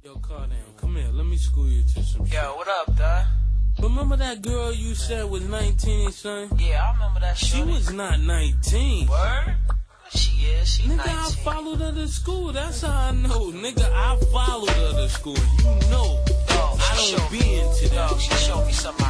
Yo, Cardan, come here. Let me school you to some shit. Yo, what up, dog? Remember that girl you said was 19, son? Yeah, I remember that shit. She was not 19. Word? She is. She Nigga, 19. I followed her to school. That's how I know. Nigga, I followed her to school. You know. Dog, I don't be into that. Dog, she showed me something